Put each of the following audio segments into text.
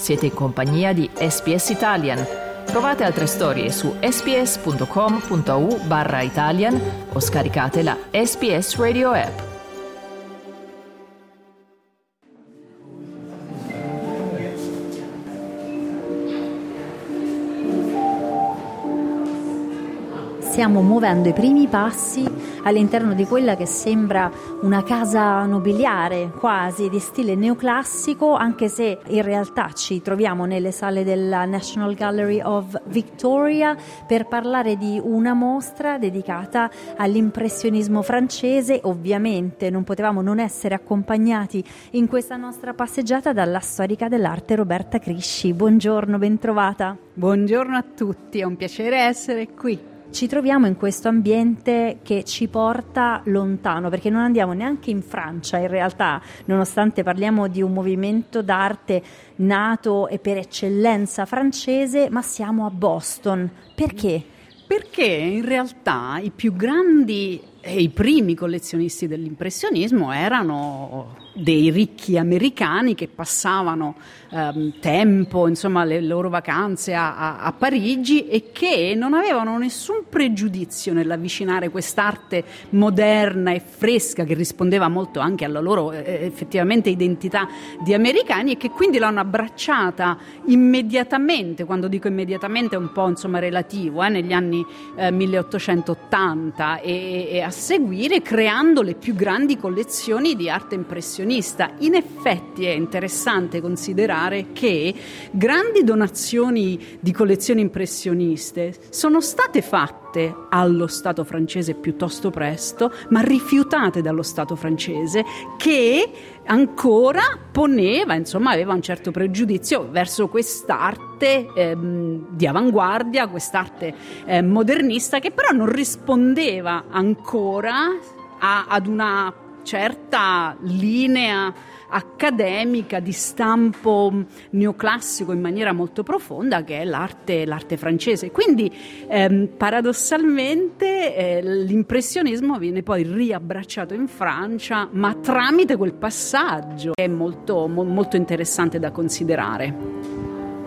Siete in compagnia di SBS Italian. Trovate altre storie su sbs.com.au/Italian o scaricate la SBS Radio app. Stiamo muovendo i primi passi all'interno di quella che sembra una casa nobiliare, quasi di stile neoclassico, anche se in realtà ci troviamo nelle sale della National Gallery of Victoria per parlare di una mostra dedicata all'impressionismo francese. Ovviamente non potevamo non essere accompagnati in questa nostra passeggiata dalla storica dell'arte Roberta Crisci. Buongiorno, bentrovata. Buongiorno a tutti, è un piacere essere qui. Ci troviamo in questo ambiente che ci porta lontano, perché non andiamo neanche in Francia in realtà, nonostante parliamo di un movimento d'arte nato e per eccellenza francese, ma siamo a Boston. Perché? Perché in realtà i più grandi e i primi collezionisti dell'impressionismo erano dei ricchi americani che passavano tempo, insomma le loro vacanze a Parigi, e che non avevano nessun pregiudizio nell'avvicinare quest'arte moderna e fresca che rispondeva molto anche alla loro effettivamente identità di americani, e che quindi l'hanno abbracciata immediatamente. Quando dico immediatamente è un po' insomma relativo, negli anni 1880 e a seguire, creando le più grandi collezioni di arte impressionista. In effetti è interessante considerare che grandi donazioni di collezioni impressioniste sono state fatte allo Stato francese piuttosto presto, ma rifiutate dallo Stato francese, che ancora poneva, insomma aveva un certo pregiudizio verso quest'arte di avanguardia, quest'arte modernista, che però non rispondeva ancora ad una certa linea accademica di stampo neoclassico in maniera molto profonda, che è l'arte francese. Quindi paradossalmente l'impressionismo viene poi riabbracciato in Francia, ma tramite quel passaggio che è molto, molto interessante da considerare.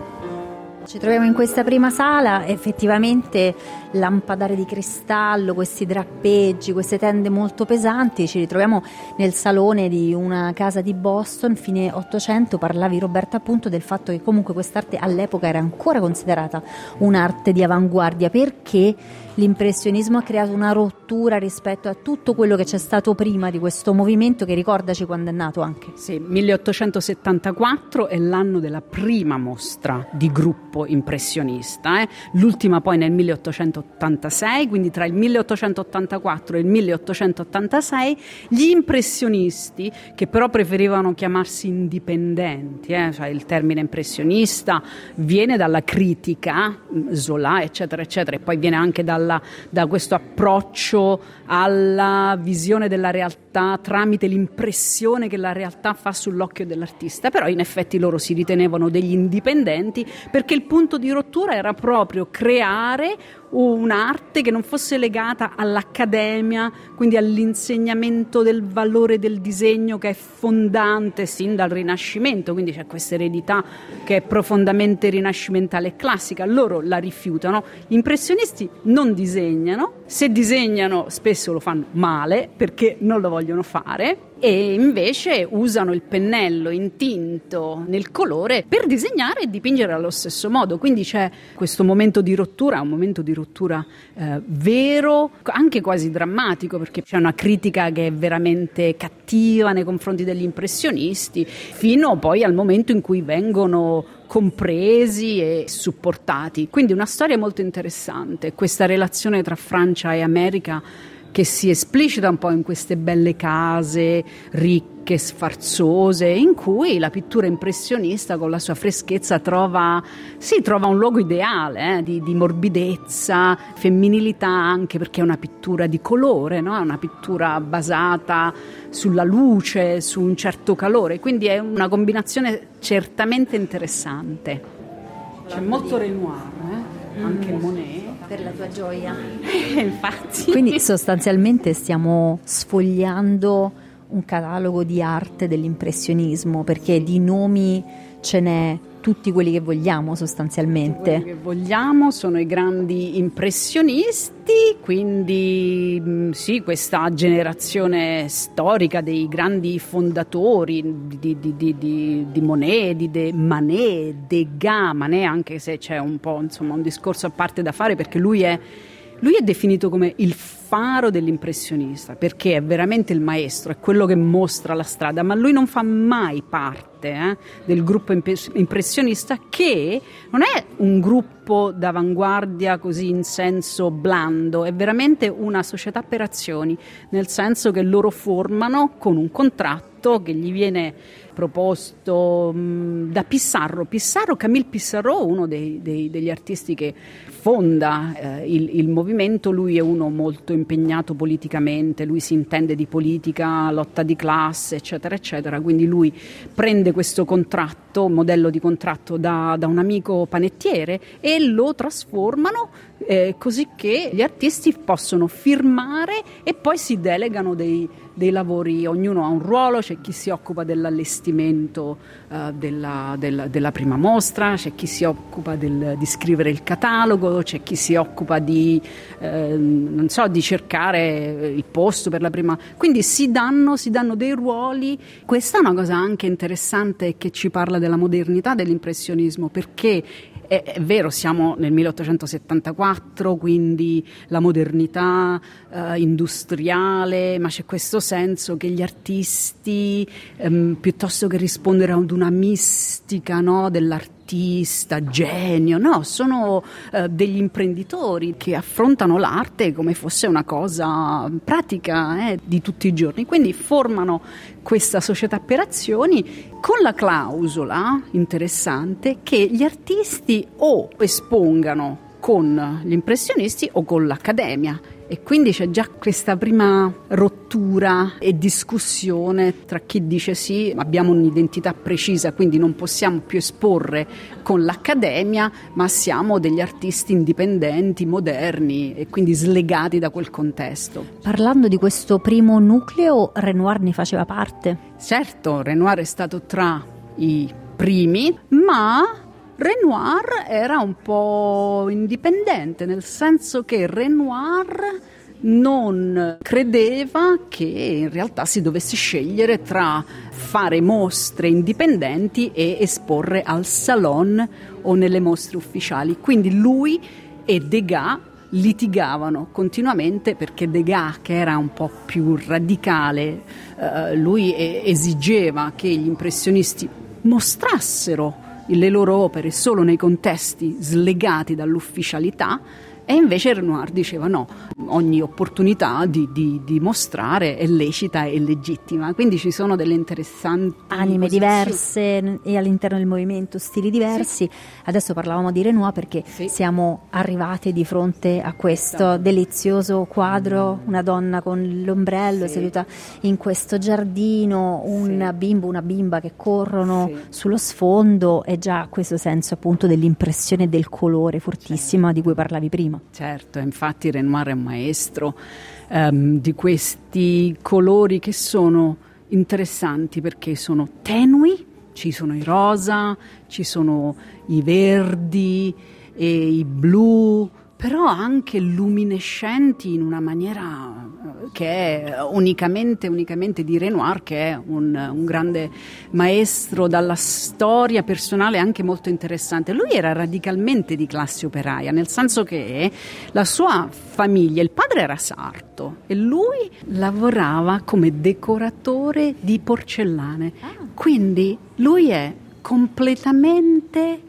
Ci troviamo in questa prima sala, effettivamente lampadare di cristallo, questi drappeggi, queste tende molto pesanti. Ci ritroviamo nel salone di una casa di Boston, fine 800. Parlavi, Roberta, appunto del fatto che comunque quest'arte all'epoca era ancora considerata un'arte di avanguardia, perché l'impressionismo ha creato una rottura rispetto a tutto quello che c'è stato prima di questo movimento, che ricordaci quando è nato anche. Sì, 1874 è l'anno della prima mostra di gruppo impressionista, l'ultima poi nel 1886, quindi tra il 1884 e il 1886 gli impressionisti, che però preferivano chiamarsi indipendenti, cioè il termine impressionista viene dalla critica, Zola eccetera eccetera, e poi viene anche da questo approccio alla visione della realtà tramite l'impressione che la realtà fa sull'occhio dell'artista. Però in effetti loro si ritenevano degli indipendenti, perché il punto di rottura era proprio creare un'arte che non fosse legata all'accademia, quindi all'insegnamento del valore del disegno, che è fondante sin dal Rinascimento. Quindi c'è questa eredità che è profondamente rinascimentale e classica. Loro la rifiutano. Gli impressionisti non disegnano, se disegnano spesso lo fanno male perché non lo vogliono fare, e invece usano il pennello intinto nel colore per disegnare e dipingere allo stesso modo. Quindi c'è questo momento di rottura, un momento di rottura vero, anche quasi drammatico, perché c'è una critica che è veramente cattiva nei confronti degli impressionisti, fino poi al momento in cui vengono compresi e supportati. Quindi una storia molto interessante, questa relazione tra Francia e America, che si esplicita un po' in queste belle case ricche, sfarzose, in cui la pittura impressionista con la sua freschezza trova un luogo ideale, di morbidezza, femminilità, anche perché è una pittura di colore, no? È una pittura basata sulla luce, su un certo calore, quindi è una combinazione certamente interessante. C'è molto Renoir, anche Monet. Per la tua gioia. Infatti. Quindi sostanzialmente stiamo sfogliando un catalogo di arte dell'impressionismo, perché di nomi ce n'è tutti quelli che vogliamo sostanzialmente. Quelli che vogliamo sono i grandi impressionisti, quindi sì, questa generazione storica dei grandi fondatori di Monet, di Manet, Degas, Manet, anche se c'è un po' insomma un discorso a parte da fare, perché lui è definito come il faro dell'impressionista, perché è veramente il maestro, è quello che mostra la strada, ma lui non fa mai parte del gruppo impressionista, che non è un gruppo d'avanguardia così in senso blando, è veramente una società per azioni, nel senso che loro formano con un contratto che gli viene proposto da Camille Pissarro, uno degli artisti che fonda il movimento. Lui è uno molto impegnato politicamente, lui si intende di politica, lotta di classe, eccetera, eccetera, quindi lui prende questo contratto, modello di contratto da un amico panettiere, e lo trasformano così che gli artisti possono firmare e poi si delegano dei lavori, ognuno ha un ruolo, c'è chi si occupa dell'allestimento della prima mostra, c'è chi si occupa di scrivere il catalogo, c'è chi si occupa di cercare il posto per la prima, quindi si danno dei ruoli. Questa è una cosa anche interessante che ci parla della modernità dell'impressionismo, perché è vero, siamo nel 1874, quindi la modernità industriale, ma c'è questo senso che gli artisti, piuttosto che rispondere ad una mistica, no, dell'artista, genio, no, sono degli imprenditori che affrontano l'arte come fosse una cosa pratica di tutti i giorni, quindi formano questa società per azioni con la clausola interessante che gli artisti o espongano con gli impressionisti o con l'accademia, e quindi c'è già questa prima rottura e discussione tra chi dice sì, abbiamo un'identità precisa, quindi non possiamo più esporre con l'accademia, ma siamo degli artisti indipendenti, moderni e quindi slegati da quel contesto. Parlando di questo primo nucleo, Renoir ne faceva parte? Certo, Renoir è stato tra i primi, ma Renoir era un po' indipendente, nel senso che Renoir non credeva che in realtà si dovesse scegliere tra fare mostre indipendenti e esporre al salon o nelle mostre ufficiali. Quindi lui e Degas litigavano continuamente, perché Degas, che era un po' più radicale, lui esigeva che gli impressionisti mostrassero le loro opere solo nei contesti slegati dall'ufficialità, e invece Renoir diceva no, ogni opportunità di mostrare è lecita e legittima. Quindi ci sono delle interessanti anime diverse e all'interno del movimento stili diversi. Sì. Adesso parlavamo di Renoir perché siamo arrivati di fronte a questo delizioso quadro, una donna con l'ombrello seduta in questo giardino, un bimbo, una bimba che corrono sullo sfondo, e già questo senso appunto dell'impressione e del colore fortissima di cui parlavi prima. Certo, infatti Renoir è un maestro di questi colori che sono interessanti perché sono tenui, ci sono i rosa, ci sono i verdi e i blu, però anche luminescenti in una maniera che è unicamente di Renoir, che è un grande maestro dalla storia personale anche molto interessante. Lui era radicalmente di classe operaia, nel senso che la sua famiglia, il padre era sarto e lui lavorava come decoratore di porcellane, quindi lui è completamente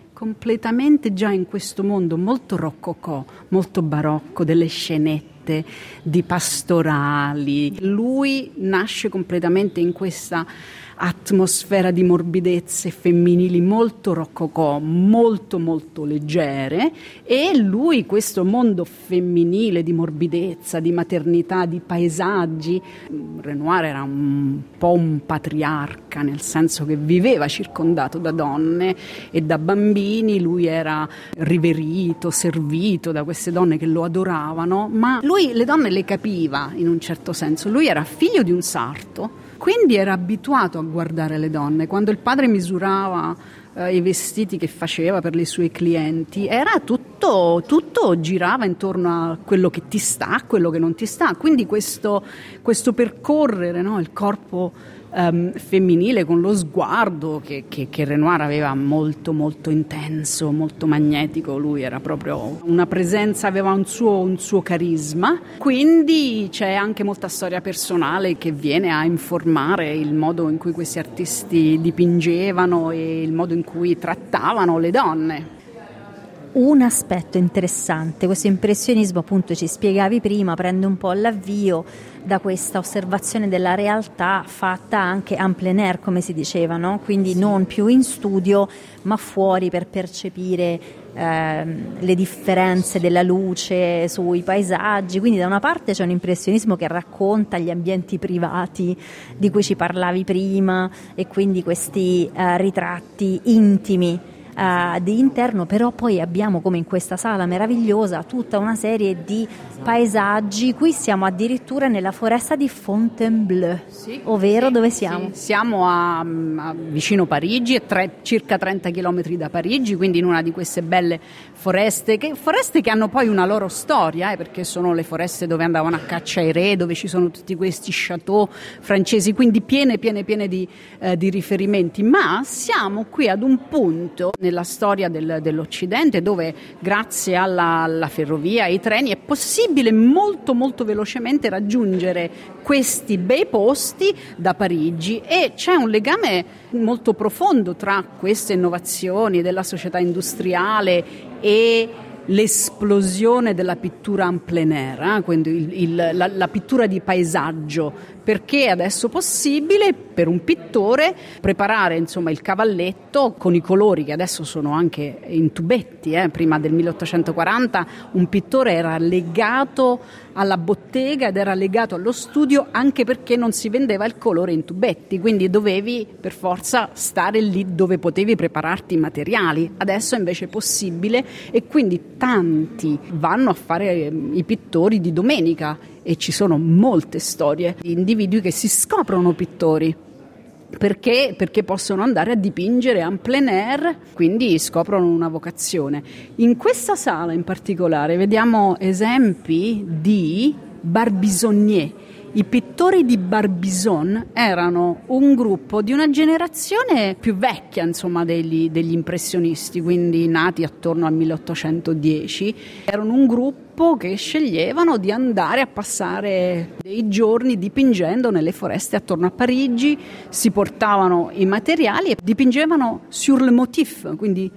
già in questo mondo molto rococò, molto barocco, delle scenette, di pastorali. Lui nasce completamente in questa atmosfera di morbidezze femminili molto rococò, molto molto leggere, e lui questo mondo femminile di morbidezza, di maternità, di paesaggi. Renoir era un po' un patriarca, nel senso che viveva circondato da donne e da bambini, lui era riverito, servito da queste donne che lo adoravano, ma lui le donne le capiva in un certo senso. Lui era figlio di un sarto, quindi era abituato a guardare le donne. Quando il padre misurava i vestiti che faceva per le sue clienti, era tutto girava intorno a quello che ti sta, quello che non ti sta, quindi questo percorrere, no, il corpo femminile con lo sguardo che Renoir aveva molto molto intenso, molto magnetico. Lui era proprio una presenza, aveva un suo carisma, quindi c'è anche molta storia personale che viene a informare il modo in cui questi artisti dipingevano e il modo in cui trattavano le donne. Un aspetto interessante, questo impressionismo, appunto, ci spiegavi prima, prende un po' l'avvio da questa osservazione della realtà fatta anche en plein air, come si diceva, no? Quindi non più in studio ma fuori, per percepire le differenze della luce sui paesaggi. Quindi da una parte c'è un impressionismo che racconta gli ambienti privati di cui ci parlavi prima, e quindi questi ritratti intimi di interno, però poi abbiamo, come in questa sala meravigliosa, tutta una serie di paesaggi. Qui siamo addirittura nella foresta di Fontainebleau, sì, ovvero sì, dove siamo? Sì, siamo a vicino Parigi, circa 30 chilometri da Parigi, quindi in una di queste belle foreste che hanno poi una loro storia, perché sono le foreste dove andavano a caccia i re, dove ci sono tutti questi chateau francesi, quindi piene di riferimenti. Ma siamo qui ad un punto nella storia dell'Occidente dove, grazie alla ferrovia e ai treni, è possibile molto molto velocemente raggiungere questi bei posti da Parigi, e c'è un legame molto profondo tra queste innovazioni della società industriale e l'esplosione della pittura en plein air, quindi la pittura di paesaggio, perché è adesso possibile per un pittore preparare, insomma, il cavalletto con i colori che adesso sono anche in tubetti. Prima del 1840 un pittore era legato alla bottega ed era legato allo studio, anche perché non si vendeva il colore in tubetti, quindi dovevi per forza stare lì dove potevi prepararti i materiali. Adesso invece è possibile, e quindi tanti vanno a fare i pittori di domenica, e ci sono molte storie di individui che si scoprono pittori perché possono andare a dipingere en plein air, quindi scoprono una vocazione. In questa sala in particolare vediamo esempi di Barbizonnier. I pittori di Barbizon erano un gruppo di una generazione più vecchia, insomma, degli impressionisti, quindi nati attorno al 1810. Erano un gruppo che sceglievano di andare a passare dei giorni dipingendo nelle foreste attorno a Parigi, si portavano i materiali e dipingevano sur le motif, quindi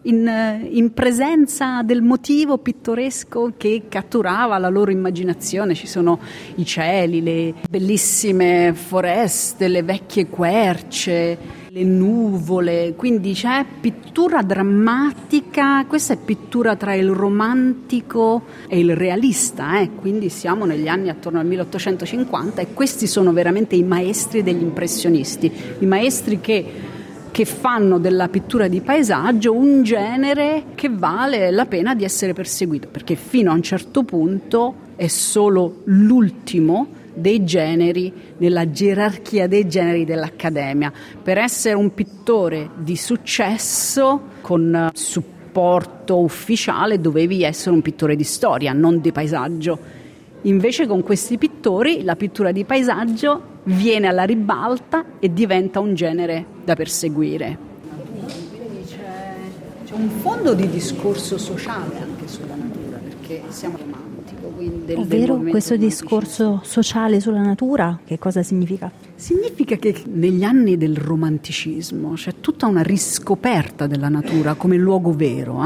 in presenza del motivo pittoresco che catturava la loro immaginazione. Ci sono i cieli, le bellissime foreste, le vecchie querce, le nuvole, quindi c'è pittura drammatica. Questa è pittura tra il romantico e il realista, quindi siamo negli anni attorno al 1850, e questi sono veramente i maestri degli impressionisti, i maestri che fanno della pittura di paesaggio un genere che vale la pena di essere perseguito, perché fino a un certo punto è solo l'ultimo dei generi nella gerarchia dei generi dell'Accademia. Per essere un pittore di successo con supporto ufficiale dovevi essere un pittore di storia, non di paesaggio. Invece con questi pittori la pittura di paesaggio viene alla ribalta e diventa un genere da perseguire. Quindi c'è un fondo di discorso sociale anche sulla natura, perché siamo romantico. Ovvero questo discorso sociale sulla natura, che cosa significa? Significa che negli anni del romanticismo c'è tutta una riscoperta della natura come luogo vero,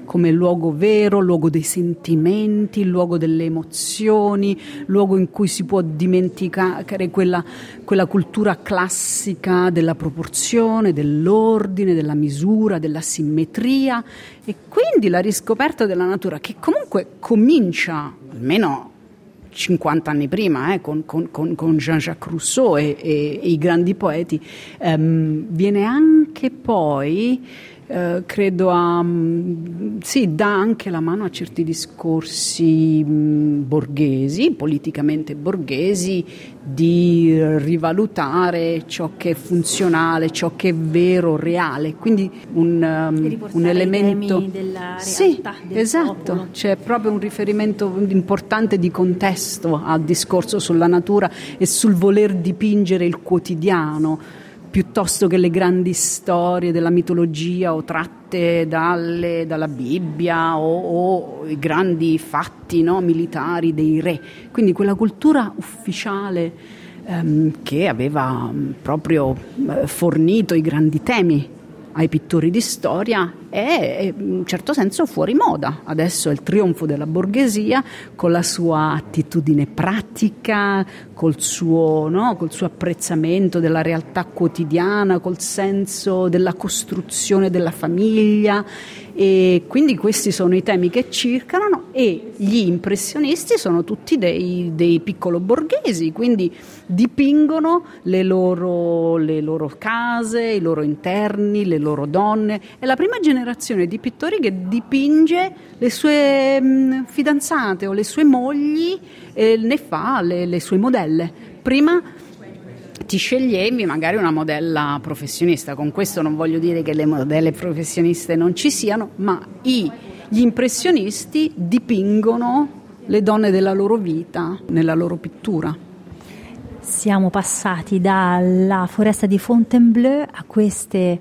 luogo dei sentimenti, luogo delle emozioni, luogo in cui si può dimenticare quella cultura classica della proporzione, dell'ordine, della misura, della simmetria, e quindi la riscoperta della natura, che comunque comincia almeno 50 anni prima, con Jean-Jacques Rousseau e i grandi poeti, viene anche poi credo dà anche la mano a certi discorsi borghesi, politicamente borghesi, di rivalutare ciò che è funzionale, ciò che è vero, reale, quindi un elemento i temi della realtà, del esatto, popolo. c'è proprio un riferimento importante di contesto al discorso sulla natura e sul voler dipingere il quotidiano piuttosto che le grandi storie della mitologia o tratte dalla Bibbia o i grandi fatti, no, militari dei re. Quindi quella cultura ufficiale che aveva proprio fornito i grandi temi ai pittori di storia è in un certo senso fuori moda. Adesso è il trionfo della borghesia con la sua attitudine pratica, col suo apprezzamento della realtà quotidiana, col senso della costruzione della famiglia, e quindi questi sono i temi che circolano, e gli impressionisti sono tutti dei piccolo borghesi, quindi dipingono le loro case, i loro interni, le loro donne. È la prima generazione di pittori che dipinge le sue fidanzate o le sue mogli, ne fa le sue modelle. Prima ti sceglievi magari una modella professionista. Con questo non voglio dire che le modelle professioniste non ci siano, ma gli impressionisti dipingono le donne della loro vita nella loro pittura. Siamo passati dalla foresta di Fontainebleau a questi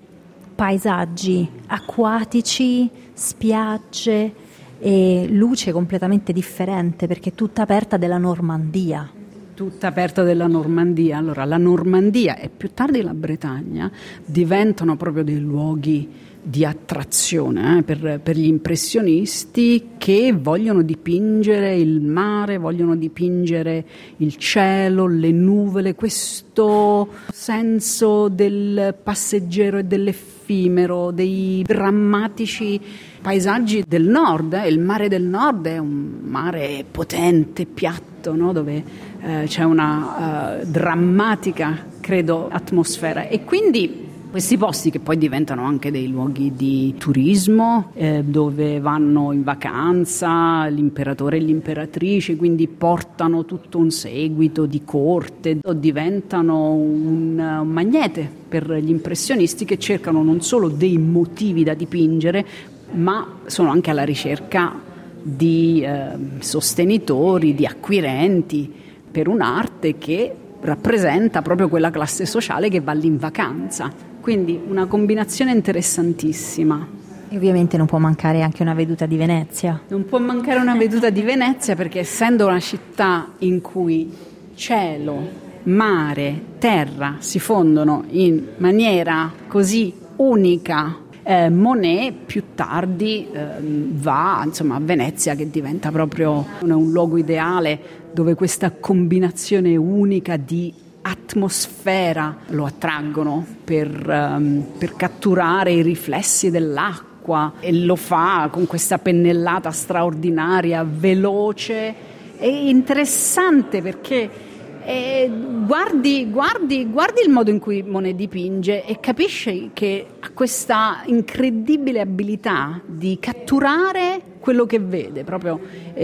paesaggi acquatici, spiagge e luce completamente differente, perché è tutta aperta della Normandia. Tutta aperta della Normandia. Allora, la Normandia e più tardi la Bretagna diventano proprio dei luoghi di attrazione per gli impressionisti, che vogliono dipingere il mare, vogliono dipingere il cielo, le nuvole, questo senso del passeggero e dell'effimero, dei drammatici paesaggi del nord. Il mare del nord è un mare potente, piatto, no? Dove c'è una drammatica, credo, atmosfera, e quindi questi posti che poi diventano anche dei luoghi di turismo, dove vanno in vacanza l'imperatore e l'imperatrice, quindi portano tutto un seguito di corte, o diventano un magnete per gli impressionisti, che cercano non solo dei motivi da dipingere, ma sono anche alla ricerca di sostenitori, di acquirenti per un'arte che rappresenta proprio quella classe sociale che va lì in vacanza. Quindi una combinazione interessantissima. E ovviamente non può mancare anche una veduta di Venezia. Non può mancare una veduta di Venezia, perché essendo una città in cui cielo, mare, terra si fondono in maniera così unica, Monet più tardi va a Venezia, che diventa proprio un luogo ideale, dove questa combinazione unica di atmosfera lo attraggono per catturare i riflessi dell'acqua, e lo fa con questa pennellata straordinaria, veloce e interessante, perché guardi il modo in cui Monet dipinge e capisci che ha questa incredibile abilità di catturare quello che vede. Proprio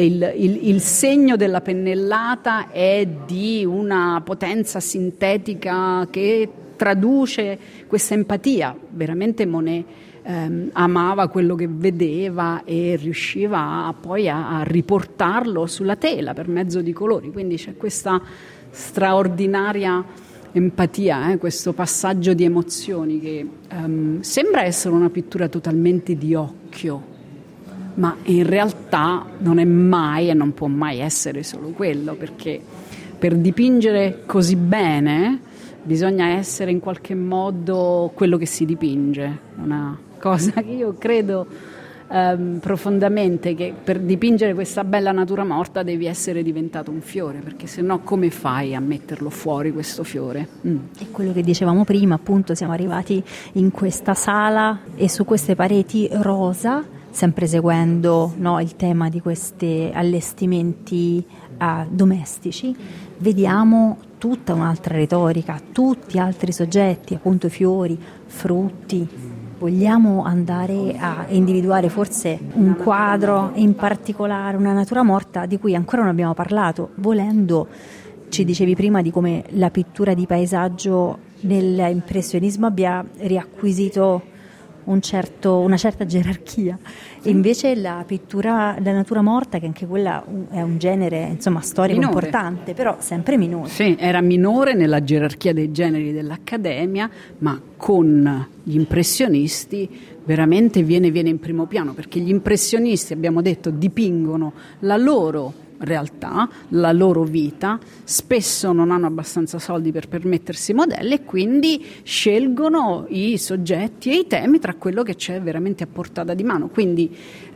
il segno della pennellata è di una potenza sintetica che traduce questa empatia. Veramente Monet amava quello che vedeva e riusciva poi a riportarlo sulla tela per mezzo di colori. Quindi c'è questa straordinaria empatia, questo passaggio di emozioni che sembra essere una pittura totalmente di occhio, ma in realtà non è mai e non può mai essere solo quello, perché per dipingere così bene bisogna essere in qualche modo quello che si dipinge. Una cosa che io credo profondamente, che per dipingere questa bella natura morta devi essere diventato un fiore, perché sennò come fai a metterlo fuori questo fiore? E quello che dicevamo prima, appunto, siamo arrivati in questa sala e su queste pareti rosa, sempre seguendo, no, il tema di questi allestimenti domestici, vediamo tutta un'altra retorica, tutti altri soggetti, appunto fiori, frutti, Vogliamo andare a individuare forse un quadro in particolare, una natura morta di cui ancora non abbiamo parlato. Volendo, ci dicevi prima di come la pittura di paesaggio nell'impressionismo abbia riacquisito una certa gerarchia. Invece la natura morta, che anche quella è un genere, insomma, storico minore, importante, però sempre minore. Sì, era minore nella gerarchia dei generi dell'Accademia, ma con gli impressionisti veramente viene in primo piano, perché gli impressionisti, abbiamo detto, dipingono la loro realtà, la loro vita, spesso non hanno abbastanza soldi per permettersi modelli e quindi scelgono i soggetti e i temi tra quello che c'è veramente a portata di mano. Quindi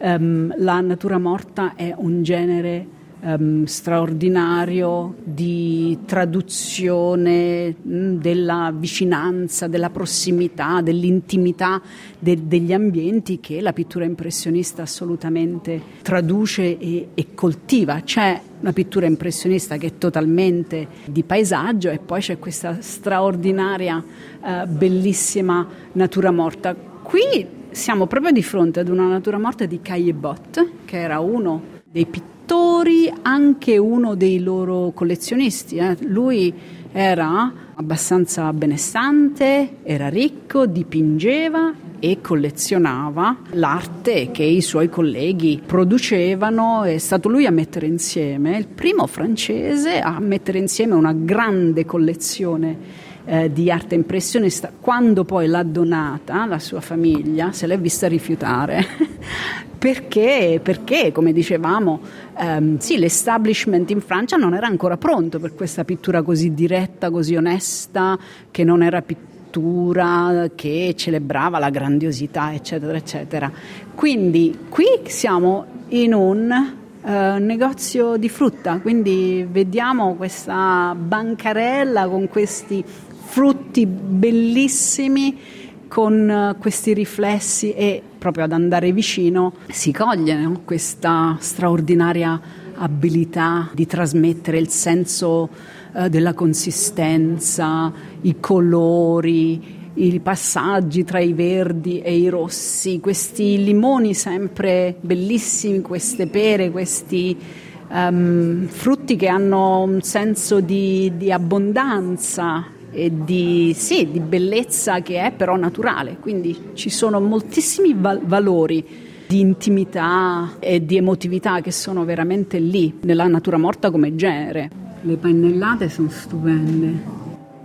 la natura morta è un genere straordinario di traduzione della vicinanza, della prossimità, dell'intimità degli ambienti che la pittura impressionista assolutamente traduce e coltiva. C'è una pittura impressionista che è totalmente di paesaggio e poi c'è questa straordinaria, bellissima natura morta. Qui siamo proprio di fronte ad una natura morta di Caillebotte, che era uno dei pittori, anche uno dei loro collezionisti. Lui era abbastanza benestante, era ricco, dipingeva e collezionava l'arte che i suoi colleghi producevano. È stato lui a mettere insieme, il primo francese a mettere insieme una grande collezione di arte impressionista. Quando poi l'ha donata, la sua famiglia se l'è vista rifiutare perché come dicevamo, sì, l'establishment in Francia non era ancora pronto per questa pittura così diretta, così onesta, che non era pittura che celebrava la grandiosità, eccetera eccetera. Quindi qui siamo in un negozio di frutta, quindi vediamo questa bancarella con questi frutti bellissimi, con questi riflessi, e proprio ad andare vicino si coglie, no? Questa straordinaria abilità di trasmettere il senso della consistenza, i colori, i passaggi tra i verdi e i rossi, questi limoni sempre bellissimi, queste pere, questi frutti che hanno un senso di abbondanza e di bellezza che è però naturale. Quindi ci sono moltissimi valori di intimità e di emotività che sono veramente lì nella natura morta come genere. Le pennellate sono stupende.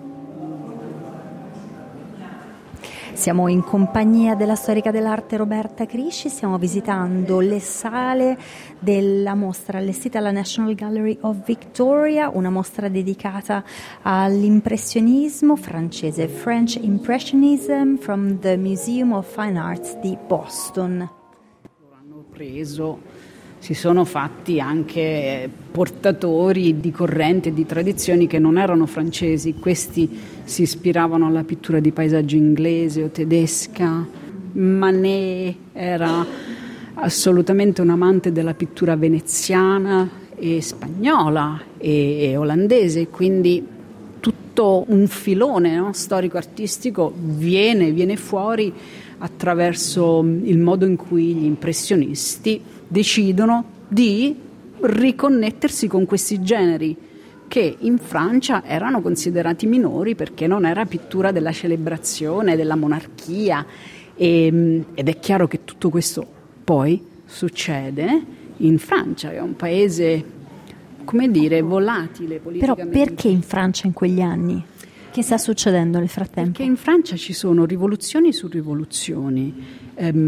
Siamo in compagnia della storica dell'arte Roberta Crisci, stiamo visitando le sale della mostra allestita alla National Gallery of Victoria, una mostra dedicata all'impressionismo francese, French Impressionism from the Museum of Fine Arts di Boston. Hanno preso, si sono fatti anche portatori di correnti e di tradizioni che non erano francesi. Questi si ispiravano alla pittura di paesaggio inglese o tedesca. Manet era assolutamente un amante della pittura veneziana e spagnola e olandese, quindi tutto un filone, no, storico-artistico viene fuori attraverso il modo in cui gli impressionisti decidono di riconnettersi con questi generi che in Francia erano considerati minori perché non era pittura della celebrazione, della monarchia, ed è chiaro che tutto questo poi succede in Francia, che è un paese, come dire, volatile politicamente. Però perché in Francia in quegli anni? Che sta succedendo nel frattempo? Perché in Francia ci sono rivoluzioni su rivoluzioni.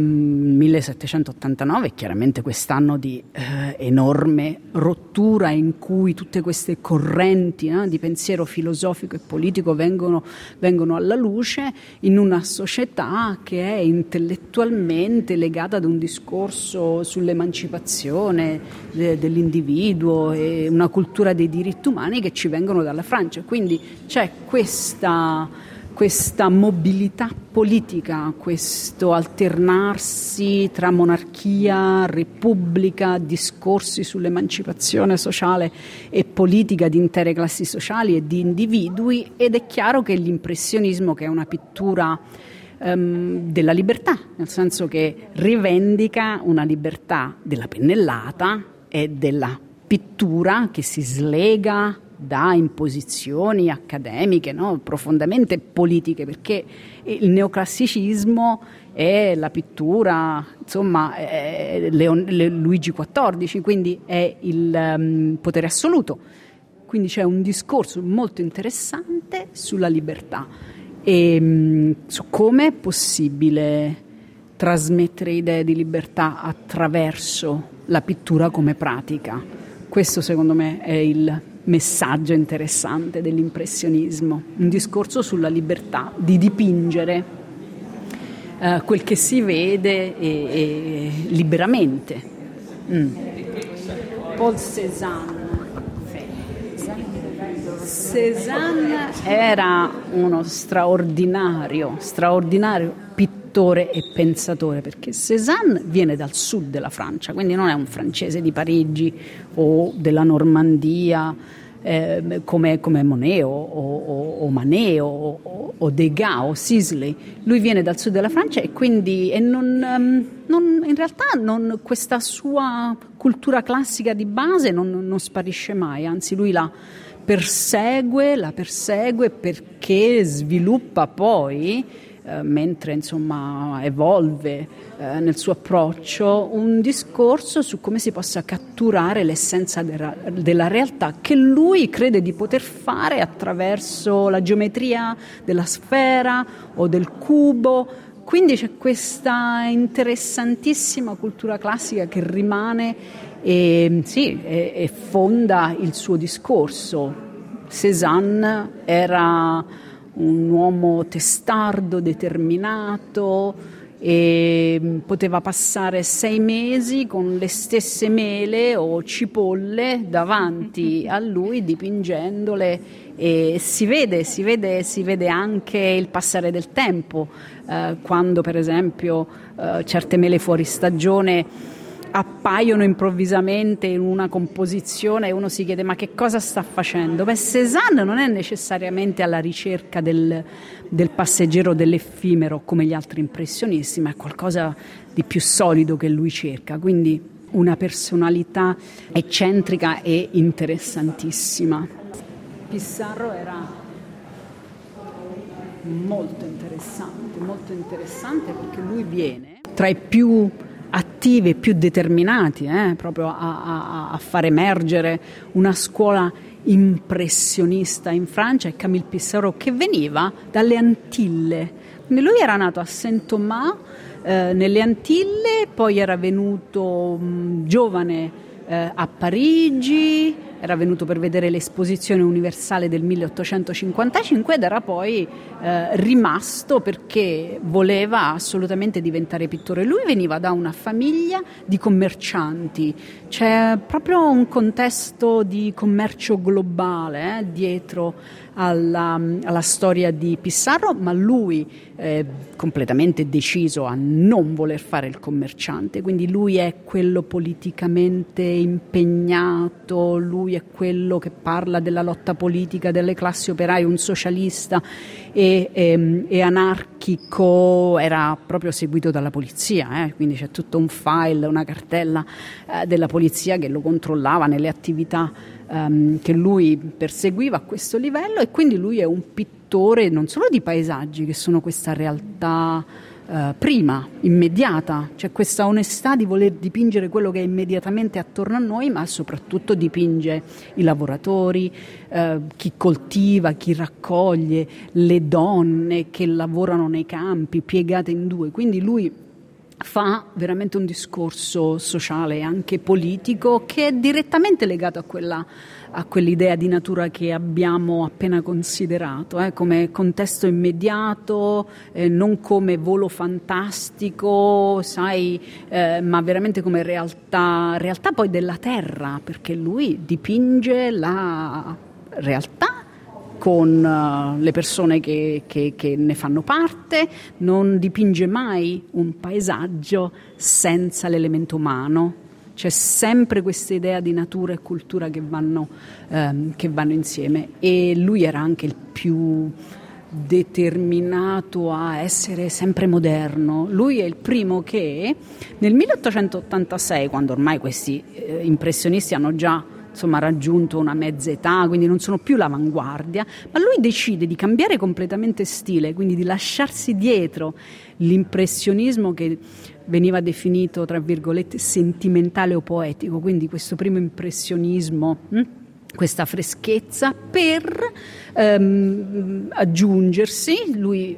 1789 è chiaramente quest'anno di enorme rottura in cui tutte queste correnti di pensiero filosofico e politico vengono alla luce in una società che è intellettualmente legata ad un discorso sull'emancipazione dell'individuo e una cultura dei diritti umani che ci vengono dalla Francia. Quindi c'è questa mobilità politica, questo alternarsi tra monarchia, repubblica, discorsi sull'emancipazione sociale e politica di intere classi sociali e di individui, ed è chiaro che l'impressionismo, che è una pittura della libertà, nel senso che rivendica una libertà della pennellata e della pittura che si slega da imposizioni accademiche, no? Profondamente politiche, perché il neoclassicismo è la pittura, insomma, è Luigi XIV, quindi è il potere assoluto. Quindi c'è un discorso molto interessante sulla libertà e su come è possibile trasmettere idee di libertà attraverso la pittura come pratica. Questo secondo me è il messaggio interessante dell'impressionismo, un discorso sulla libertà di dipingere quel che si vede e liberamente. Paul Cézanne era uno straordinario pittore e pensatore, perché Cézanne viene dal sud della Francia, quindi non è un francese di Parigi o della Normandia come Monet o Manet o Degas o Sisley. Lui viene dal sud della Francia e quindi in realtà questa sua cultura classica di base non sparisce mai, anzi lui la persegue perché sviluppa poi, mentre insomma evolve nel suo approccio, un discorso su come si possa catturare l'essenza della realtà che lui crede di poter fare attraverso la geometria della sfera o del cubo. Quindi c'è questa interessantissima cultura classica che rimane e fonda il suo discorso. Cézanne era un uomo testardo, determinato, e poteva passare 6 mesi con le stesse mele o cipolle davanti a lui dipingendole, e si vede anche il passare del tempo, quando per esempio certe mele fuori stagione appaiono improvvisamente in una composizione e uno si chiede: ma che cosa sta facendo? Cézanne non è necessariamente alla ricerca del passeggero, dell'effimero come gli altri impressionisti, ma è qualcosa di più solido che lui cerca, quindi una personalità eccentrica e interessantissima. Pissarro era molto interessante perché lui viene tra i più attivi e più determinati proprio a far emergere una scuola impressionista in Francia, è Camille Pissarro, che veniva dalle Antille. Quindi lui era nato a Saint-Thomas nelle Antille, poi era venuto giovane a Parigi, era venuto per vedere l'esposizione universale del 1855 ed era poi rimasto perché voleva assolutamente diventare pittore. Lui veniva da una famiglia di commercianti, c'è proprio un contesto di commercio globale dietro alla storia di Pissarro, ma lui è completamente deciso a non voler fare il commerciante, quindi lui è quello politicamente impegnato, lui è quello che parla della lotta politica delle classi operaie, un socialista e anarchico, era proprio seguito dalla polizia, quindi c'è tutto un file, una cartella della polizia che lo controllava nelle attività che lui perseguiva a questo livello, e quindi lui è un pittore non solo di paesaggi, che sono questa realtà prima, immediata, c'è questa onestà di voler dipingere quello che è immediatamente attorno a noi, ma soprattutto dipinge i lavoratori, chi coltiva, chi raccoglie, le donne che lavorano nei campi piegate in due, quindi lui fa veramente un discorso sociale e anche politico che è direttamente legato a quell'idea di natura che abbiamo appena considerato, come contesto immediato, non come volo fantastico, ma veramente come realtà poi della terra, perché lui dipinge la realtà con le persone che ne fanno parte, non dipinge mai un paesaggio senza l'elemento umano. C'è sempre questa idea di natura e cultura che vanno insieme, e lui era anche il più determinato a essere sempre moderno. Lui è il primo che nel 1886, quando ormai questi impressionisti hanno già raggiunto una mezza età, quindi non sono più l'avanguardia, ma lui decide di cambiare completamente stile, quindi di lasciarsi dietro l'impressionismo che veniva definito, tra virgolette, sentimentale o poetico, quindi questo primo impressionismo, questa freschezza, per aggiungersi, lui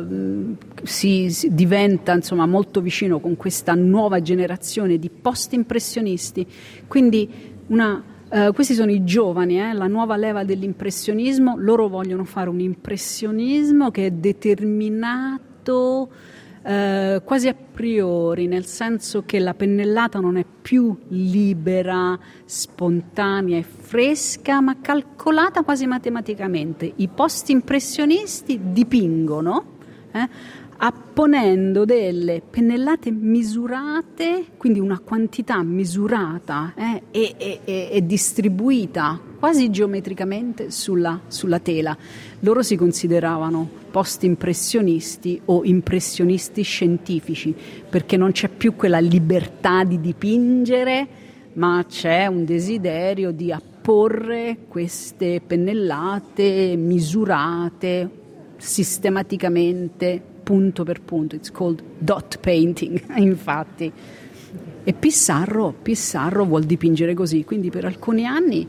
si diventa molto vicino con questa nuova generazione di post-impressionisti, quindi questi sono i giovani, la nuova leva dell'impressionismo. Loro vogliono fare un impressionismo che è determinato quasi a priori, nel senso che la pennellata non è più libera, spontanea e fresca, ma calcolata quasi matematicamente. I post-impressionisti dipingono apponendo delle pennellate misurate, quindi una quantità misurata e distribuita quasi geometricamente sulla tela. Loro si consideravano post-impressionisti o impressionisti scientifici, perché non c'è più quella libertà di dipingere, ma c'è un desiderio di apporre queste pennellate misurate sistematicamente, punto per punto. It's called dot painting, infatti. E Pissarro vuol dipingere così, quindi per alcuni anni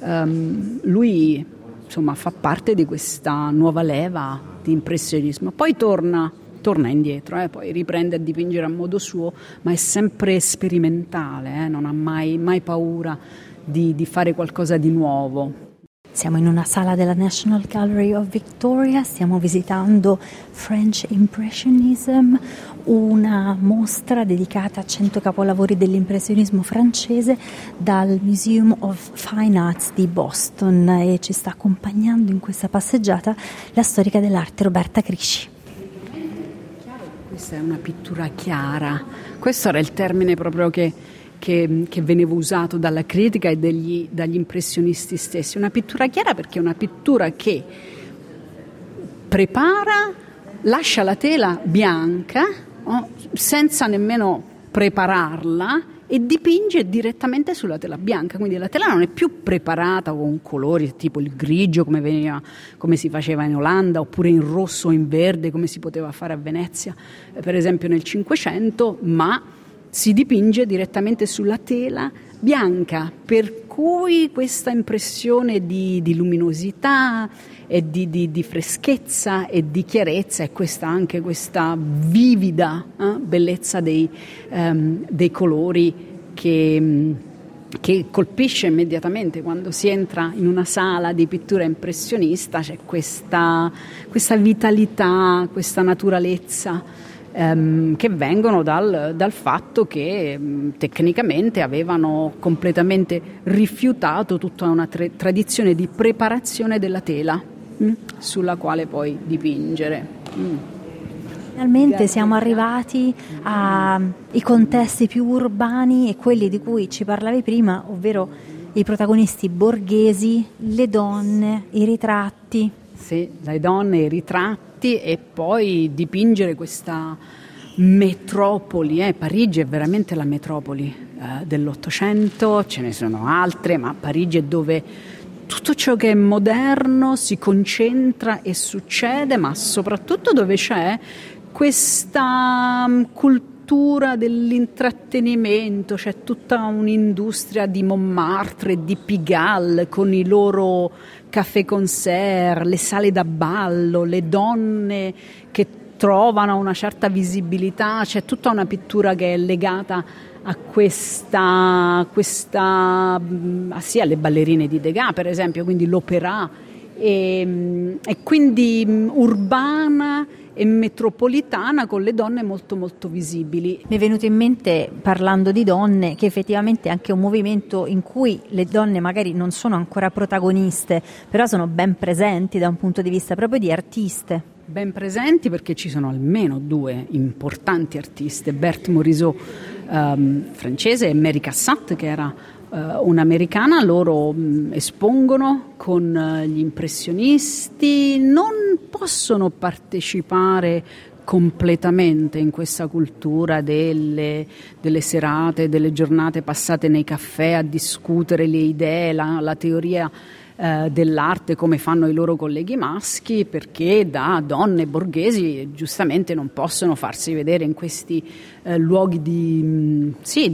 lui fa parte di questa nuova leva di impressionismo. Poi torna indietro, poi riprende a dipingere a modo suo, ma è sempre sperimentale, non ha mai paura di fare qualcosa di nuovo. Siamo in una sala della National Gallery of Victoria, stiamo visitando French Impressionism, una mostra dedicata a 100 capolavori dell'impressionismo francese dal Museum of Fine Arts di Boston, e ci sta accompagnando in questa passeggiata la storica dell'arte Roberta Crisci. Questa è una pittura chiara, questo era il termine proprio che veniva usato dalla critica e dagli impressionisti stessi. Una pittura chiara perché è una pittura che prepara, lascia la tela bianca senza nemmeno prepararla e dipinge direttamente sulla tela bianca, quindi la tela non è più preparata con colori tipo il grigio come si faceva in Olanda, oppure in rosso o in verde come si poteva fare a Venezia per esempio nel Cinquecento, ma si dipinge direttamente sulla tela bianca, per cui questa impressione di luminosità e di freschezza e di chiarezza, e anche questa vivida bellezza dei colori che colpisce immediatamente quando si entra in una sala di pittura impressionista. C'è questa vitalità, questa naturalezza che vengono dal fatto che tecnicamente avevano completamente rifiutato tutta una tradizione di preparazione della tela sulla quale poi dipingere. Finalmente siamo arrivati ai contesti più urbani e quelli di cui ci parlavi prima, ovvero i protagonisti borghesi, le donne, i ritratti. Sì, le donne, i ritratti, e poi dipingere questa metropoli. Parigi è veramente la metropoli dell'Ottocento, ce ne sono altre, ma Parigi è dove tutto ciò che è moderno si concentra e succede, ma soprattutto dove c'è questa cultura dell'intrattenimento. C'è tutta un'industria di Montmartre e di Pigalle con i loro café concert, le sale da ballo, le donne che trovano una certa visibilità. C'è tutta una pittura che è legata a sì, alle ballerine di Degas per esempio, quindi l'opera, e quindi urbana e metropolitana, con le donne molto molto visibili. Mi è venuto in mente, parlando di donne, che effettivamente è anche un movimento in cui le donne magari non sono ancora protagoniste, però sono ben presenti da un punto di vista proprio di artiste. Ben presenti perché ci sono almeno due importanti artiste, Berthe Morisot francese e Mary Cassatt che era un'americana. Loro espongono con gli impressionisti, non non possono partecipare completamente in questa cultura delle serate, delle giornate passate nei caffè a discutere le idee, la teoria dell'arte come fanno i loro colleghi maschi, perché da donne borghesi giustamente non possono farsi vedere in questi luoghi di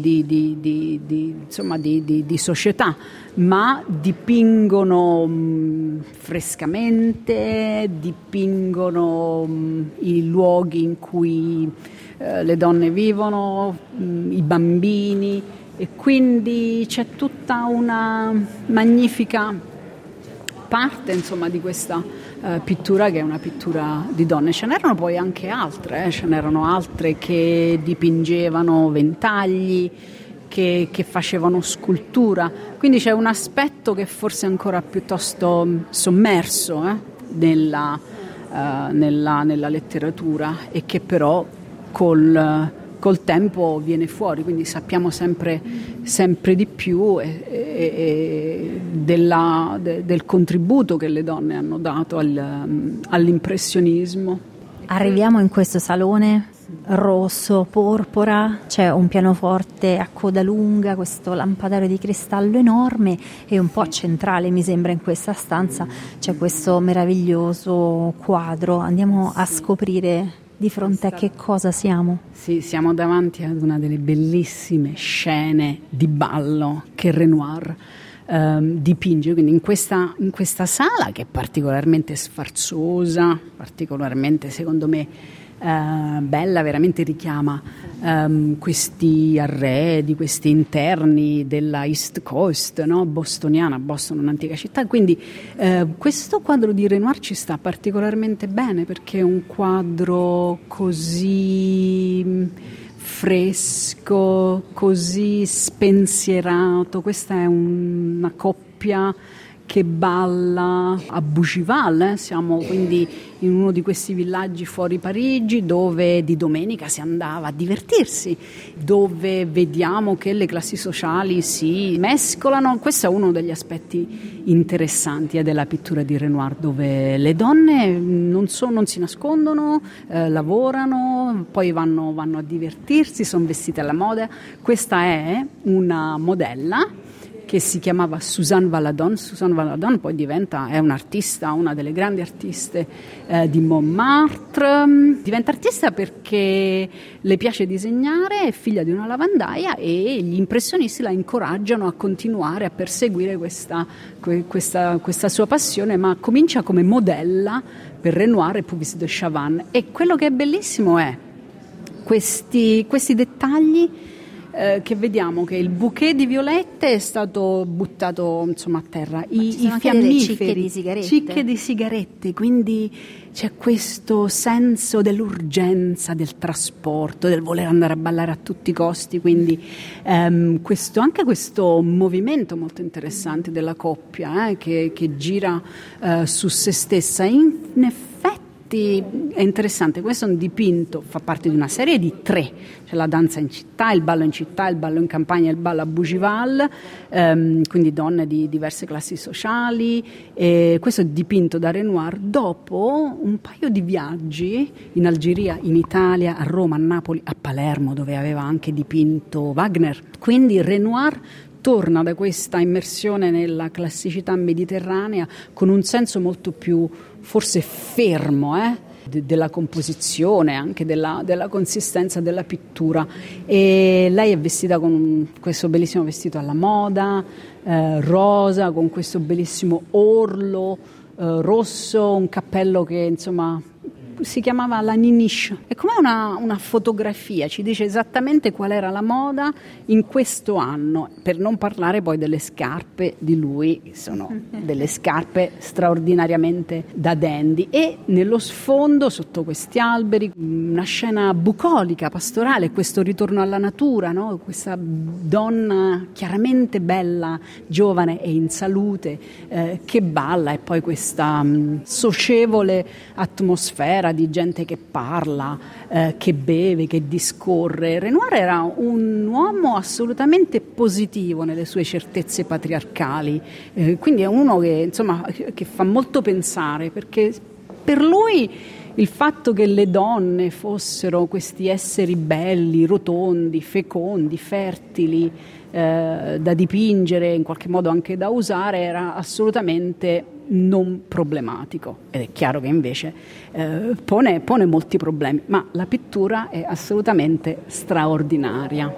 società, ma dipingono frescamente, dipingono i luoghi in cui le donne vivono, i bambini, e quindi c'è tutta una magnifica parte, insomma, di questa pittura, che è una pittura di donne. Ce n'erano poi anche altre, ce n'erano altre che dipingevano ventagli, che facevano scultura, quindi c'è un aspetto che forse è ancora piuttosto sommerso nella letteratura, e che però col tempo viene fuori, quindi sappiamo sempre di più del contributo che le donne hanno dato all'impressionismo. Arriviamo in questo salone rosso, porpora, c'è un pianoforte a coda lunga, questo lampadario di cristallo enorme, e un po' centrale mi sembra in questa stanza c'è questo meraviglioso quadro. Andiamo a scoprire di fronte a che cosa siamo. Sì, siamo davanti ad una delle bellissime scene di ballo che Renoir dipinge, quindi in questa sala, che è particolarmente sfarzosa, particolarmente, secondo me, bella, veramente richiama questi arredi, questi interni della East Coast, no? Bostoniana. Boston è un'antica città, quindi questo quadro di Renoir ci sta particolarmente bene, perché è un quadro così fresco, così spensierato. Questa è una coppia che balla a Bougival, siamo quindi in uno di questi villaggi fuori Parigi, dove di domenica si andava a divertirsi, dove vediamo che le classi sociali si mescolano. Questo è uno degli aspetti interessanti della pittura di Renoir, dove le donne non si nascondono, lavorano, poi vanno a divertirsi, sono vestite alla moda. Questa è una modella che si chiamava Suzanne Valadon. Suzanne Valadon poi è un'artista, una delle grandi artiste di Montmartre. Diventa artista perché le piace disegnare, è figlia di una lavandaia, e gli impressionisti la incoraggiano a continuare a perseguire questa sua passione, ma comincia come modella per Renoir e Puvis de Chavannes. E quello che è bellissimo è questi dettagli, che vediamo che il bouquet di violette è stato buttato, insomma, a terra, i fiammiferi, cicche di sigarette, quindi c'è questo senso dell'urgenza del trasporto, del voler andare a ballare a tutti i costi, quindi anche questo movimento molto interessante della coppia che gira su se stessa. In effetti è interessante, questo è un dipinto, fa parte di una serie di 3, c'è la danza in città, il ballo in città, il ballo in campagna e il ballo a Bougival, quindi donne di diverse classi sociali. Questo è dipinto da Renoir dopo un paio di viaggi in Algeria, in Italia, a Roma, a Napoli, a Palermo, dove aveva anche dipinto Wagner. Quindi Renoir torna da questa immersione nella classicità mediterranea con un senso molto più forse fermo della composizione, anche della consistenza della pittura. E lei è vestita con questo bellissimo vestito alla moda, rosa, con questo bellissimo orlo rosso, un cappello che, insomma, si chiamava la Niniche. È come una fotografia, ci dice esattamente qual era la moda in questo anno, per non parlare poi delle scarpe di lui, che sono delle scarpe straordinariamente da dandy. E nello sfondo, sotto questi alberi, una scena bucolica, pastorale, questo ritorno alla natura, no? Questa donna chiaramente bella, giovane e in salute, che balla, e poi questa socievole atmosfera di gente che parla, che beve, che discorre. Renoir era un uomo assolutamente positivo nelle sue certezze patriarcali, quindi è uno che, insomma, che fa molto pensare, perché per lui il fatto che le donne fossero questi esseri belli, rotondi, fecondi, fertili, da dipingere, in qualche modo anche da usare, era assolutamente non problematico. Ed è chiaro che invece pone molti problemi, ma la pittura è assolutamente straordinaria.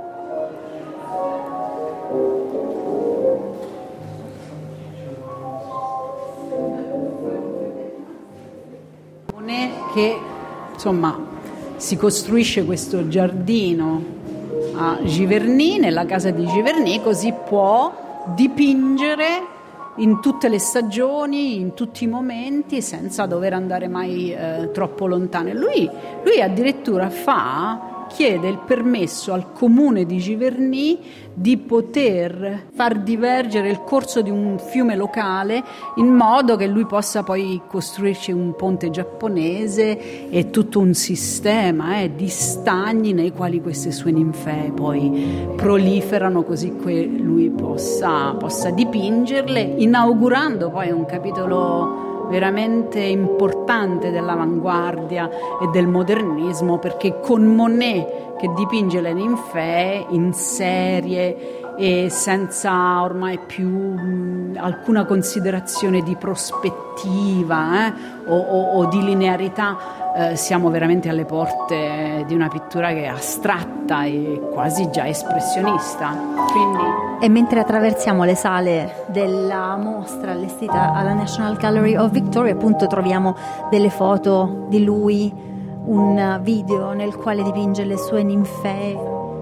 Che insomma si costruisce questo giardino a Giverny, nella casa di Giverny, così può dipingere in tutte le stagioni, in tutti i momenti, senza dover andare mai troppo lontano. Lui addirittura chiede il permesso al comune di Giverny di poter far divergere il corso di un fiume locale in modo che lui possa poi costruirci un ponte giapponese e tutto un sistema di stagni nei quali queste sue ninfee poi proliferano, così che lui possa dipingerle, inaugurando poi un capitolo veramente importante dell'avanguardia e del modernismo, perché con Monet che dipinge le ninfee in serie e senza ormai più alcuna considerazione di prospettiva o di linearità, siamo veramente alle porte di una pittura che è astratta e quasi già espressionista. E mentre attraversiamo le sale della mostra allestita alla National Gallery of Victoria, appunto troviamo delle foto di lui, un video nel quale dipinge le sue ninfee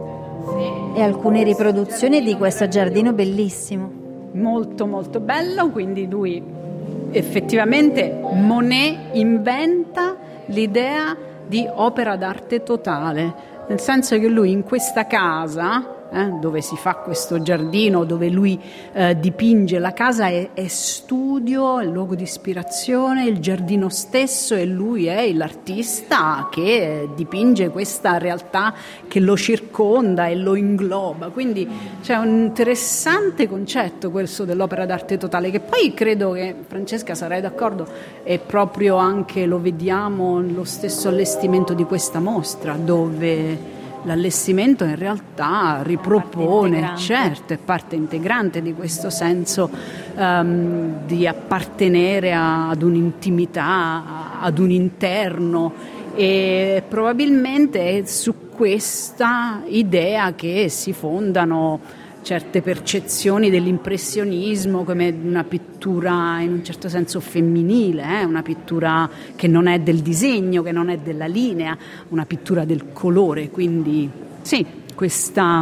e alcune riproduzioni di questo giardino bellissimo. Molto molto bello, quindi lui effettivamente, Monet inventa l'idea di opera d'arte totale, nel senso che lui in questa casa dove si fa questo giardino, dove lui dipinge, la casa è studio, è luogo di ispirazione, il giardino stesso, e lui è l'artista che dipinge questa realtà che lo circonda e lo ingloba. Quindi c'è un interessante concetto questo dell'opera d'arte totale, che poi credo che, Francesca, sarai d'accordo, è proprio anche, lo vediamo, lo stesso allestimento di questa mostra, dove l'allestimento in realtà ripropone, certo, è parte integrante di questo senso di appartenere ad un'intimità, ad un interno, e probabilmente è su questa idea che si fondano certe percezioni dell'impressionismo come una pittura in un certo senso femminile, una pittura che non è del disegno, che non è della linea, una pittura del colore. Quindi sì, questa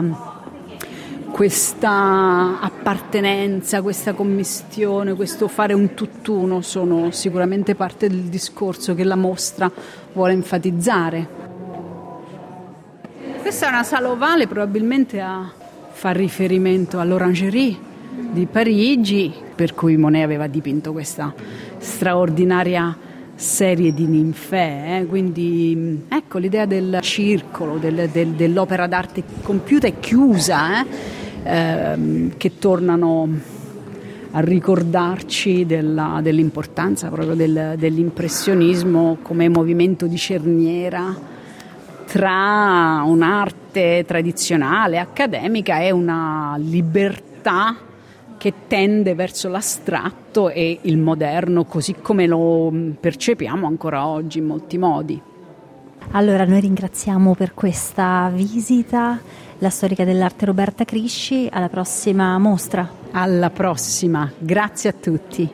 appartenenza, questa commistione, questo fare un tutt'uno sono sicuramente parte del discorso che la mostra vuole enfatizzare. Questa è una sala ovale, probabilmente fa riferimento all'Orangerie di Parigi, per cui Monet aveva dipinto questa straordinaria serie di ninfee, quindi ecco l'idea del circolo, dell'opera d'arte compiuta e chiusa, che tornano a ricordarci dell'importanza proprio dell'impressionismo come movimento di cerniera tra un'arte tradizionale, accademica, e una libertà che tende verso l'astratto e il moderno, così come lo percepiamo ancora oggi in molti modi. Allora, noi ringraziamo per questa visita la storica dell'arte Roberta Crisci. Alla prossima mostra. Alla prossima, grazie a tutti.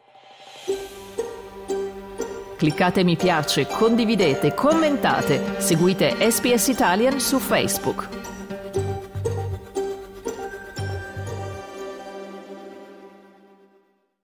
Cliccate mi piace, condividete, commentate, seguite SPS Italian su Facebook.